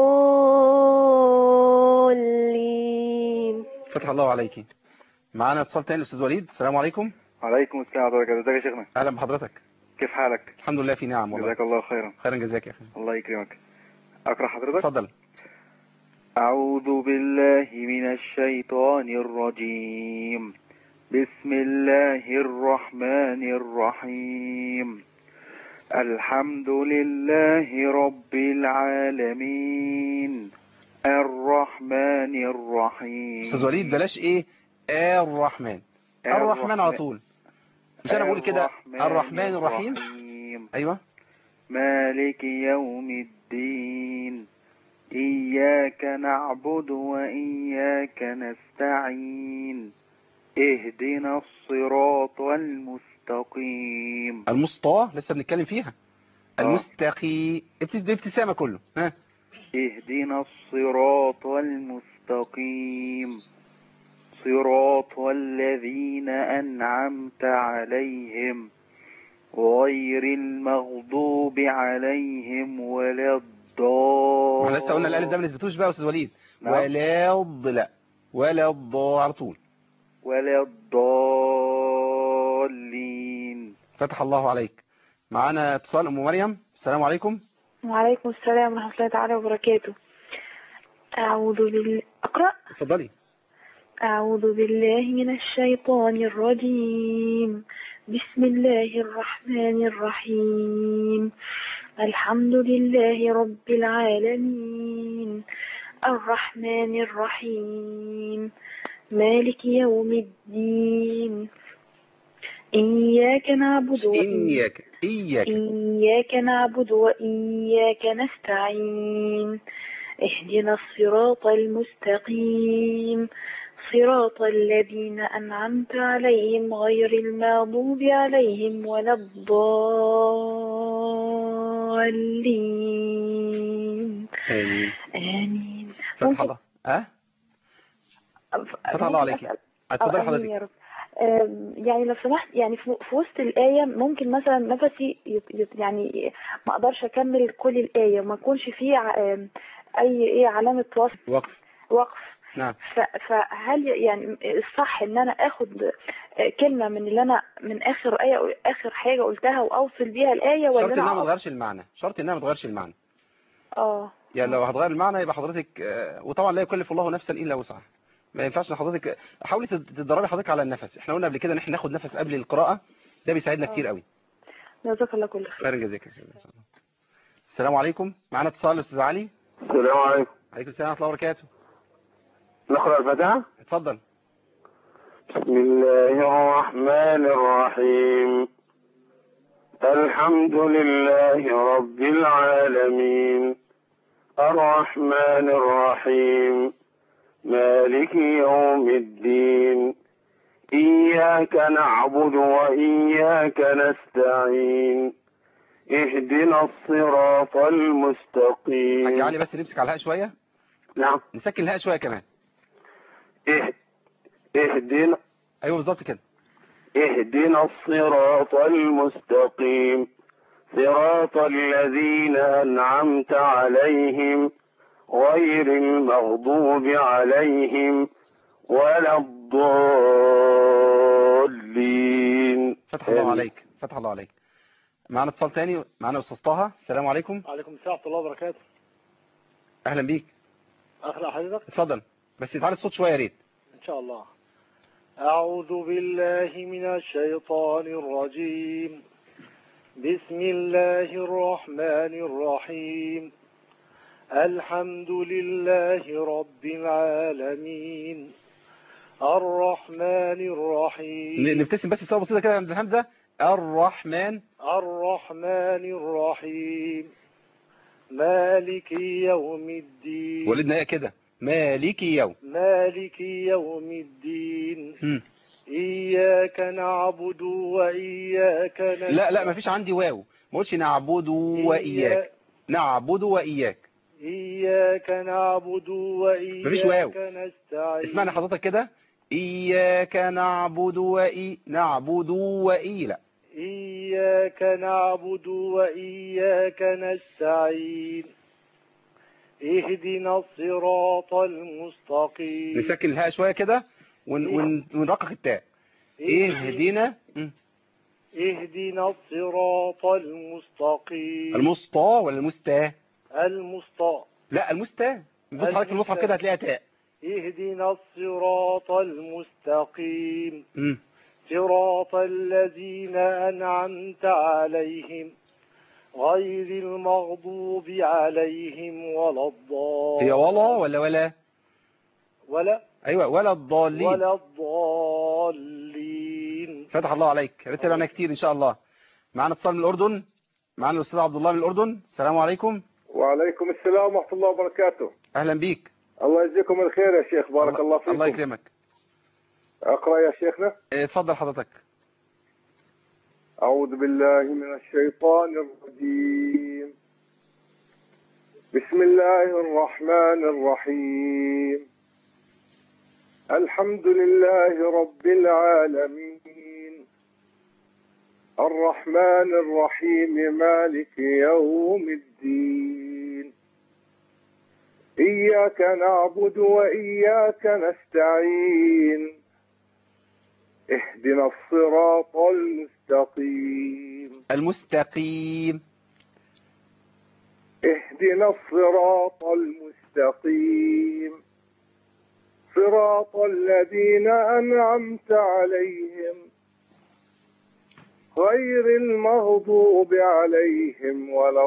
الضالين. فتح الله عليك. معانا اتصال تاني الاستاذ وليد. السلام عليكم. عليكم السلام ورحمة الله وبركاته. ازيك يا شيخنا؟ اهلا بحضرتك. كيف حالك؟ الحمد لله في نعم والله. جزاك الله خيرا. خيرا جزاك يا اخي. الله يكرمك. أقرأ حضرتك؟ اتفضل. أعوذ بالله من الشيطان الرجيم. بسم الله الرحمن الرحيم. الحمد لله رب العالمين الرحمن الرحيم. استاذ وليد بلاش ايه آه الرحمن. الرحمن على طول. مش انا بقول كده الرحمن الرحيم. ايوه. مالك يوم الدين إياك نعبد وإياك نستعين اهدنا الصراط المستقيم. المسطى لسه بنتكلم فيها. آه. المستقي ابتدي ابتسامة كله. ها. اهدنا الصراط المستقيم صراط الذين أنعمت عليهم غير المغضوب عليهم ولا الضالين. احنا لسه قلنا الالف ده ما نثبتوش بقى يا استاذ وليد. نعم. ولا الض لا ولا الضاء على طول. ولا الضالين. فتح الله عليك. معانا اتصال ام مريم. السلام عليكم. وعليكم السلام ورحمة الله تعالى وبركاته. أعوذ بالله. أقرأ. اتفضلي. أعوذ بالله من الشيطان الرجيم. بسم الله الرحمن الرحيم. الحمد لله رب العالمين الرحمن الرحيم مالك يوم الدين إياك نعبد إياك إياك إياك نعبد وإياك نستعين اهدنا الصراط المستقيم صراط الذين أنعمت عليهم غير المغضوب عليهم ولا الضالين. آمين آمين. فتح الله. أه فتح الله عليك. اتفضل حضرتك. يا رب. يعني لو سمحت، يعني في وسط الآية ممكن مثلا نفسي يعني ما اقدرش اكمل كل الآية وما يكونش فيه اي ايه علامة وصف وقف وقف نعم. فهل يعني الصح ان انا اخد كلمة من اللي انا من اخر آية اخر حاجة قلتها واوصل بيها الآية، ولا شرط انها ما أ... تغيرش المعنى شرط انها ما تغيرش المعنى اه يعني لو هتغير المعنى يبقى حضرتك، وطبعا لا يكلف الله نفسا الا وسعها، ما ينفعش حضرتك حاولي تدربي حضرتك على النفس. احنا قلنا قبل كده ان احنا ناخد نفس قبل القراءة، ده بيساعدنا كتير قوي. جزاك الله كل خير. خير جزاك يا استاذ. السلام عليكم. معانا اتصال استاذ علي. السلام عليكم. عليكم السلام ورحمه الله وبركاته. نقرأ الفاتحة. اتفضل. بسم الله الرحمن الرحيم. الحمد لله رب العالمين الرحمن الرحيم مالك يوم الدين إياك نعبد وإياك نستعين اهدنا الصراط المستقيم. حاج علي بس نمسك على الهاء شوية. نعم. نسكن الهاء شوية كمان. اه... اهدنا. ايوه بالظبط كده. اهدنا الصراط المستقيم صراط الذين أنعمت عليهم غير المغضوب عليهم ولا الضالين. فتح الله عليك. فتح الله عليك. معنا اتصال تاني. معنا استاذ طه. السلام عليكم. وعليكم السلام ورحمة الله وبركاته. اهلا بيك. اخلع حضرتك. اتفضل بس تعالى الصوت شويه يا ريت. ان شاء الله. اعوذ بالله من الشيطان الرجيم. بسم الله الرحمن الرحيم. الحمد لله رب العالمين الرحمن الرحيم. نبتسم بس سوا بسيطه كده عند الهمزه. الرحمن الرحمن الرحيم مالك يوم الدين. ولدنا كده مالك يوم. مالك يوم الدين. م. إياك نعبد وإياك نستعين. لا لا مفيش عندي واو، ما قلتش نعبد وإياك. نعبد وإياك. إياك نعبد وإياك مفيش واو. نستعين. اسمعني حضرتك كده. إياك نعبد وإي نعبد وإي لا. إياك نعبد وإياك نستعين اهدنا الصراط المستقيم. نسكن الهاء شوية كده ون... ون... ونرقق التاء. اهدنا اهدنا الصراط المستقيم. المسطى ولا المستا؟ المسطى. لا المستا. بص حضرتك في المصحف كده هتلاقيها تاء. اهدنا الصراط المستقيم. م. صراط الذين أنعمت عليهم غير المغضوب عليهم ولا الضالين. هي ولا ولا ولا ولا ايوه ولا الضالين. ولا الضالين. فتح الله عليك. رتبنا كتير ان شاء الله. معانا اتصال من الاردن. معانا الاستاذ عبد الله من الاردن. السلام عليكم. وعليكم السلام ورحمه الله وبركاته. اهلا بيك. الله يجزيكم الخير يا شيخ. بارك الله, الله فيكم. الله يكرمك. اقرا يا شيخنا. اتفضل حضرتك. أعوذ بالله من الشيطان الرجيم. بسم الله الرحمن الرحيم. الحمد لله رب العالمين الرحمن الرحيم مالك يوم الدين إياك نعبد وإياك نستعين اهدنا الصراط المستقيم المستقيم اهدنا الصراط المستقيم صراط الذين أنعمت عليهم غير المغضوب عليهم ولا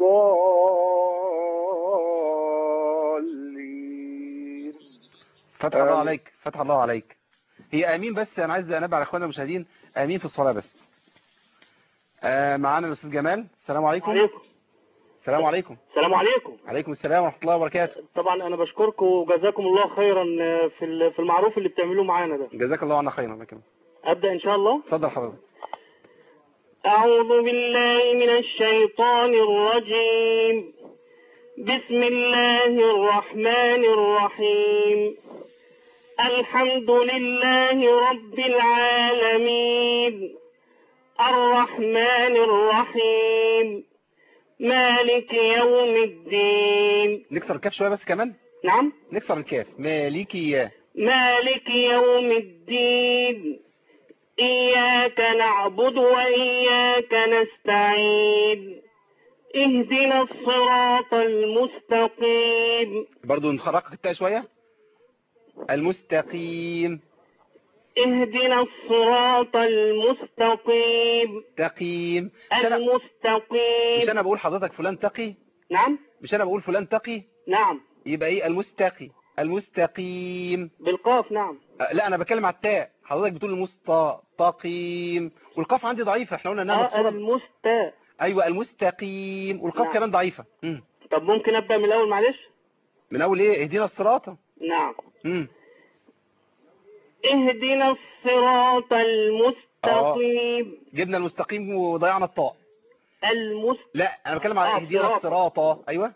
الضالين. فتح الله عليك، فتح الله عليك. هي آمين، بس أنا عايز أنبه على إخواننا المشاهدين، آمين في الصلاة بس. آه معانا الأستاذ جمال. السلام عليكم. عليكم. السلام عليكم. السلام عليكم. عليكم السلام ورحمة الله وبركاته. طبعا أنا بشكركم وجزاكم الله خيرا في في المعروف اللي بتعملوه معانا ده. جزاك الله عنا خيرا. أبدأ إن شاء الله. اتفضل حضرتك. أعوذ بالله من الشيطان الرجيم. بسم الله الرحمن الرحيم. الحمد لله رب العالمين الرحمن الرحيم مالك يوم الدين. نكسر الكاف شوية بس كمان. نعم نكسر الكاف. مالكي مالك يوم الدين إياك نعبد وإياك نستعين اهدنا الصراط المستقيم. برضو نخرق التاء شوية. المستقيم. اهدنا الصراط المستقيم. تقيم. مش المستقيم. مش أنا بقول حضرتك فلان تقي؟ نعم. مش أنا بقول فلان تقي؟ نعم. يبقى إيه المستقي؟ المستقيم بالقاف. نعم. لا أنا بتكلم على التاء، حضرتك بتقول المستقيم والقاف عندي ضعيفة، احنا قلنا انها مكسورة. المستا. ايوه المستقيم والقاف نعم. كمان ضعيفة. مم. طب ممكن ابدا من الاول معلش؟ من اول ايه؟ اهدينا الصراط. نعم. امم اهدنا الصراط المستقيم. آه. جبنا المستقيم وضيعنا الطاء. المست لا انا بتكلم على اهدينا الصراط. ايوه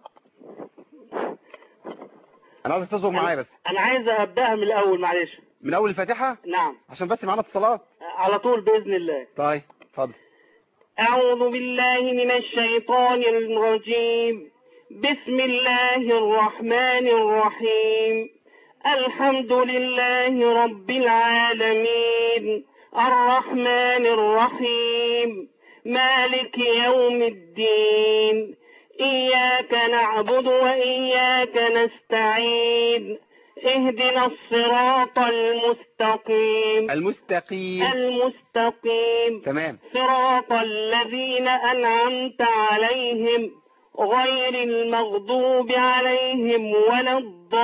انا عايز تصبر معايا بس. انا عايز ابداها من الاول معلش. من اول الفاتحة؟ نعم. عشان بس معانا اتصالات. على طول باذن الله. طيب اتفضل. اعوذ بالله من الشيطان الرجيم. بسم الله الرحمن الرحيم. الحمد لله رب العالمين الرحمن الرحيم مالك يوم الدين إياك نعبد وإياك نستعين اهدنا الصراط المستقيم. المستقيم. المستقيم. تمام. صراط الذين أنعمت عليهم غير المغضوب عليهم ولا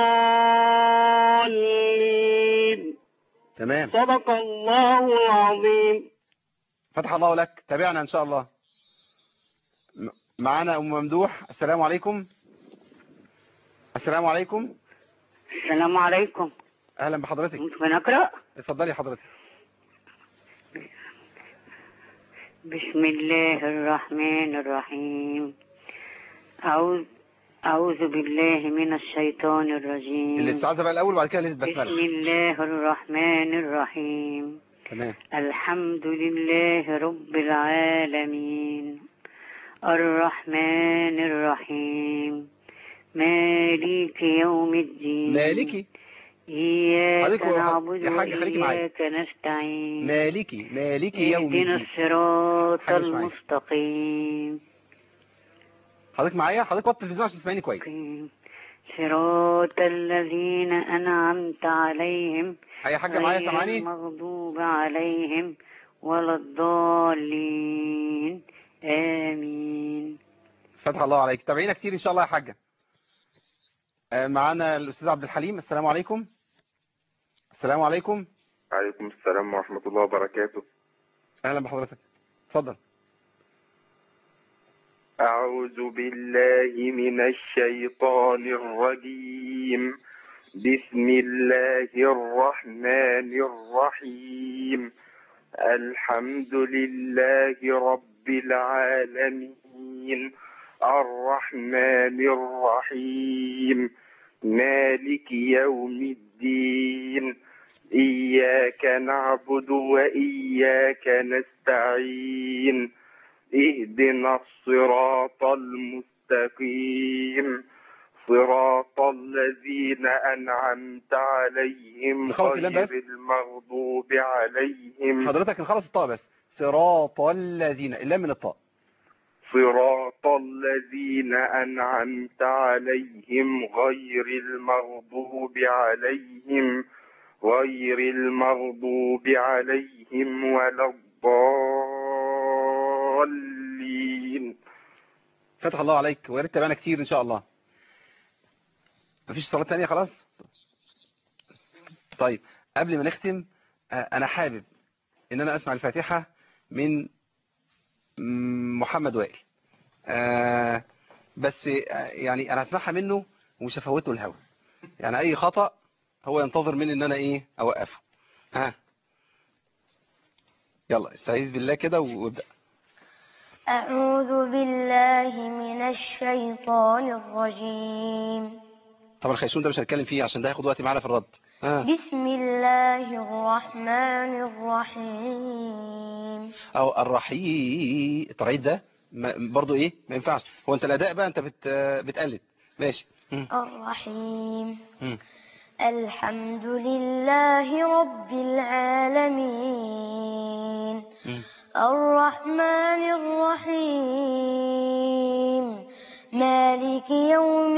الضالين. تمام. صدق الله العظيم. فتح الله لك. تابعنا ان شاء الله. معانا ام ممدوح. السلام عليكم. السلام عليكم. السلام عليكم. اهلا بحضرتك. ممكن اقرا؟ اتفضلي حضرتك. بسم الله الرحمن الرحيم. أعوذ أعوذ بالله من الشيطان الرجيم. الاستعاذة بقى الأول وبعد كده البسملة. بسم الله الرحمن الرحيم. تمام. الحمد لله رب العالمين الرحمن الرحيم مالك يوم الدين. مالكي. إياك نعبد وإياك نستعين. مالكي مالكي يوم الدين. اهدنا الصراط المستقيم. حضرتك معايا؟ حضرتك وطي التلفزيون عشان تسمعيني كويس. صراط الذين أنعمت عليهم. أي حاجة معايا سامعاني؟ غير المغضوب عليهم ولا الضالين. آمين. فتح الله عليك. تابعينا كتير إن شاء الله يا حاجة. معانا الأستاذ عبد الحليم. السلام عليكم. السلام عليكم. عليكم السلام ورحمة الله وبركاته. أهلا بحضرتك. اتفضل. أعوذ بالله من الشيطان الرجيم. بسم الله الرحمن الرحيم. الحمد لله رب العالمين الرحمن الرحيم مالك يوم الدين إياك نعبد وإياك نستعين اهدنا الصراط المستقيم صراط الذين أنعمت عليهم غير المغضوب عليهم. حضرتك نخلص الطاء بس. صراط الذين، اللام من الطاء. صراط الذين أنعمت عليهم غير المغضوب عليهم غير المغضوب عليهم ولا الضالين. فتح الله عليك، ويا ريت تابعنا كتير ان شاء الله. مفيش صلاة تانية خلاص؟ طيب قبل ما نختم انا حابب ان انا اسمع الفاتحة من محمد وائل. آه بس يعني انا هسمعها منه ومش هفوته الهوا، يعني اي خطأ هو ينتظر مني ان انا ايه اوقفه. ها يلا استعيذ بالله كده وابدأ. أعوذ بالله من الشيطان الرجيم. طبعا الخيشون ده مش هنتكلم فيه عشان ده هياخد وقت معانا في الرد. ها. بسم الله الرحمن الرحيم. او الرحيم الترعيد ده برضو ايه ما ينفعش. هو انت الاداء بقى انت بت بتقلد ماشي. الرحيم. الحمد لله رب العالمين. م. الرحمن الرحيم مالك يوم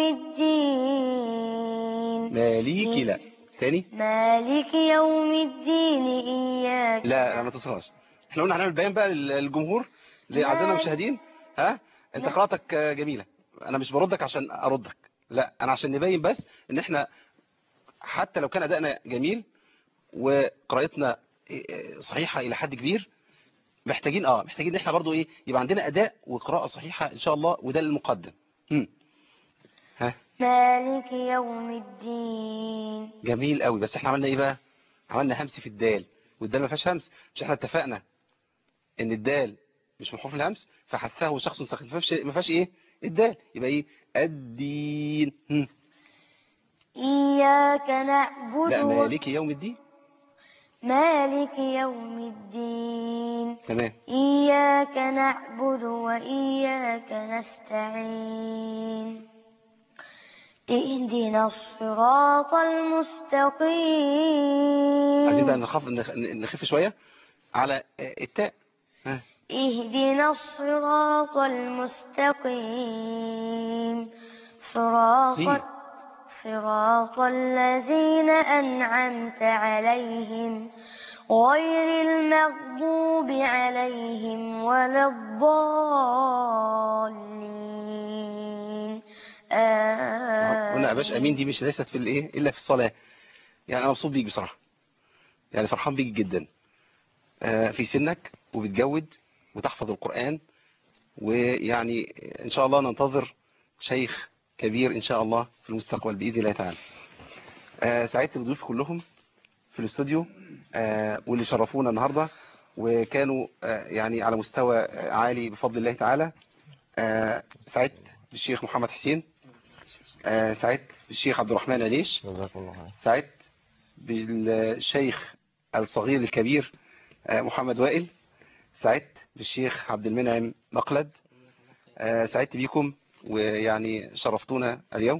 الدين. مالك لا تاني. مالك يوم الدين إياك. لا لا ما تصغرش. احنا قلنا هنعمل بيان بقى للجمهور لأعزائنا المشاهدين. ها انت قراءتك جميلة، انا مش بردك عشان اردك، لا انا عشان نبين بس ان احنا حتى لو كان ادائنا جميل وقراءتنا صحيحة الى حد كبير محتاجين اه محتاجين ان احنا برضو ايه يبقى عندنا اداء وقراءة صحيحة ان شاء الله، وده المقدم. هم. ها مالك يوم الدين. جميل قوي، بس احنا عملنا ايه بقى؟ عملنا همس في الدال، والدال ما فيهاش همس. مش احنا اتفقنا ان الدال مش من حروف الهمس، فحثه شخص ساخن ما فيهاش ايه الدال، يبقى ايه الدين. هم. إياك نعبد. لا مالك يوم الدين. مالك يوم الدين. تمام. إياك نعبد وإياك نستعين اهدنا الصراط المستقيم. عايزين بقى نخف نخف شوية على التاء. ها. اهدنا الصراط المستقيم صراط سي. صراط الذين أنعمت عليهم غير المغضوب عليهم ولا الضالين. قلنا يا باشا امين دي مش ليست في الايه الا في الصلاه. يعني انا مبسوط بيك بصراحه، يعني فرحان بيك جدا. في سنك وبتجود وتحفظ القرآن، ويعني ان شاء الله ننتظر شيخ كبير ان شاء الله في المستقبل باذن الله تعالى. سعدت بضيوف كلهم في الاستوديو واللي شرفونا النهارده وكانوا يعني على مستوى عالي بفضل الله تعالى. سعدت بالشيخ محمد حسين، سعدت بالشيخ عبد الرحمن عليش، سعدت بالشيخ الصغير الكبير محمد وائل، سعدت بالشيخ عبد المنعم مقلد. سعدت بيكم ويعني شرفتونا اليوم.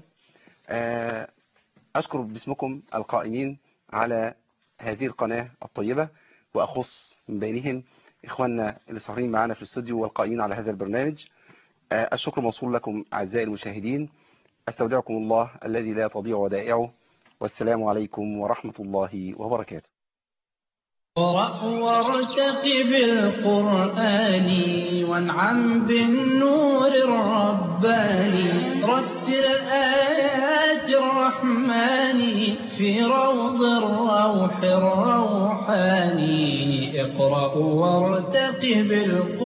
أشكر باسمكم القائمين على هذه القناة الطيبة، وأخص من بينهم إخواننا اللي سهرين معنا في الاستوديو والقائمين على هذا البرنامج. الشكر موصول لكم أعزائي المشاهدين. أستودعكم الله الذي لا تضيع ودائعه، والسلام عليكم ورحمة الله وبركاته. اقرأ وارتقب القرآن وانعم بالنور الرباني، رتل آيات الرحمن في روض الروح الروحاني. اقرأ وارتقب القرآن.